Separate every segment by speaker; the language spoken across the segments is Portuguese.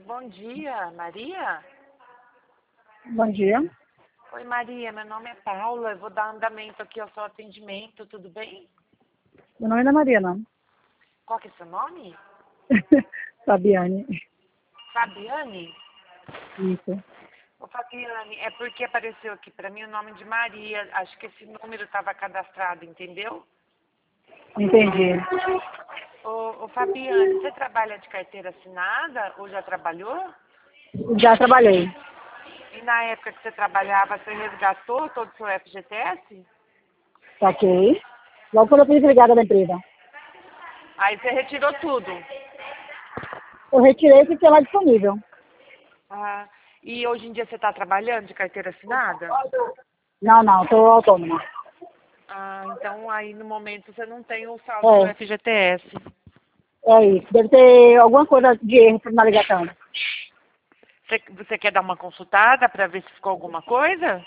Speaker 1: bom dia, Maria?
Speaker 2: Bom dia.
Speaker 1: Oi, Maria, meu nome é Paula, eu vou dar andamento aqui ao seu atendimento, tudo bem?
Speaker 2: Meu nome não é Maria, não.
Speaker 1: Qual que é seu nome?
Speaker 2: Fabiane.
Speaker 1: Fabiane?
Speaker 2: Isso.
Speaker 1: Ô, Fabiane, é porque apareceu aqui para mim o nome de Maria, acho que esse número estava cadastrado, entendeu?
Speaker 2: Entendi.
Speaker 1: Ô, Fabiane, você trabalha de carteira assinada ou já trabalhou?
Speaker 2: Já trabalhei.
Speaker 1: E na época que você trabalhava, você resgatou todo o seu FGTS?
Speaker 2: Ok. Logo quando eu fui desligada da empresa.
Speaker 1: Aí você retirou tudo.
Speaker 2: Eu retirei e fiquei lá disponível.
Speaker 1: Ah, e hoje em dia você está trabalhando de carteira assinada?
Speaker 2: Não, estou autônoma.
Speaker 1: Ah, então aí no momento você não tem o saldo do FGTS.
Speaker 2: É isso. Deve ter alguma coisa de erro na ligação.
Speaker 1: Você quer dar uma consultada para ver se ficou alguma coisa?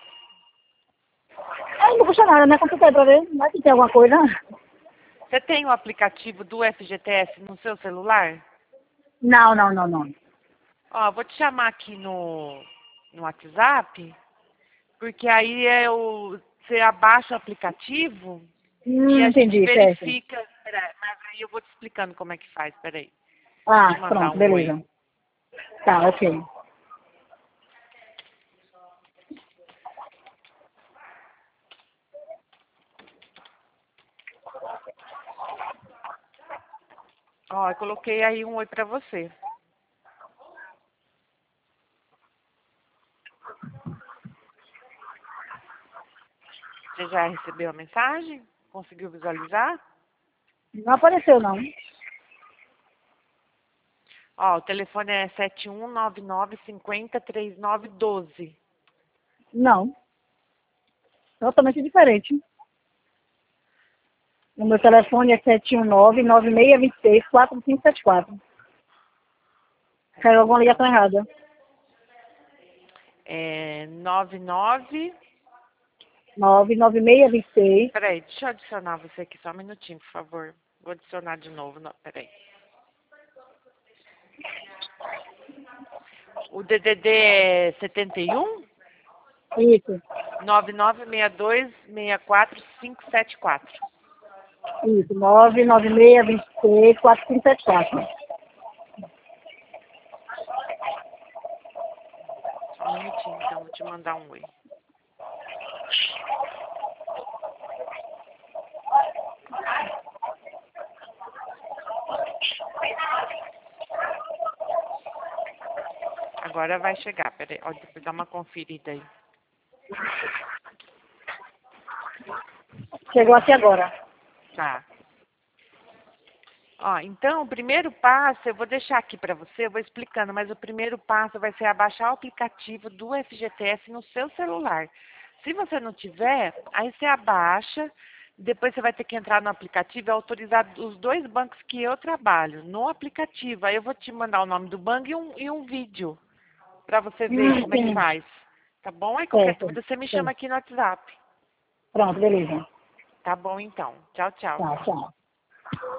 Speaker 2: Não custa nada, né? Consultei pra ver. Vai que tem alguma coisa.
Speaker 1: Você tem o aplicativo do FGTS no seu celular?
Speaker 2: Não.
Speaker 1: Ó, vou te chamar aqui no WhatsApp, porque aí você abaixa o aplicativo e a gente
Speaker 2: Entendi, certo.
Speaker 1: verifica. Mas aí eu vou te explicando como é que faz, peraí. Vou
Speaker 2: Ah,
Speaker 1: te mandar
Speaker 2: pronto,
Speaker 1: um oi.
Speaker 2: beleza. Tá, ok.
Speaker 1: Ó, eu coloquei aí um oi pra você. Você já recebeu a mensagem? Conseguiu visualizar?
Speaker 2: Não apareceu, não.
Speaker 1: Ó, o telefone é 7199503912.
Speaker 2: Não. Totalmente diferente. O meu telefone é 719-9626-4574. Caiu alguma ligação errada.
Speaker 1: É 99.
Speaker 2: 99626.
Speaker 1: Peraí, deixa eu adicionar você aqui só um minutinho, por favor. Vou adicionar de novo. Não, peraí. O DDD é 71
Speaker 2: Isso,
Speaker 1: 9962645574.
Speaker 2: isso. 99626-4574.
Speaker 1: Só um minutinho, então, vou te mandar um oi. Agora vai chegar, peraí. Ó, depois dá uma conferida aí.
Speaker 2: Chegou aqui agora.
Speaker 1: Tá. Ó, então, o primeiro passo, eu vou deixar aqui para você, eu vou explicando, mas o primeiro passo vai ser abaixar o aplicativo do FGTS no seu celular. Se você não tiver, aí você abaixa, depois você vai ter que entrar no aplicativo e autorizar os dois bancos que eu trabalho, no aplicativo. Aí eu vou te mandar o nome do banco e um vídeo para você ver como é que
Speaker 2: Sim,
Speaker 1: faz. Tá bom? Aí qualquer
Speaker 2: certo.
Speaker 1: dúvida, você me chama
Speaker 2: Sim.
Speaker 1: aqui no WhatsApp.
Speaker 2: Pronto, beleza.
Speaker 1: Tá bom, então. Tchau, tchau.
Speaker 2: Tá, tchau.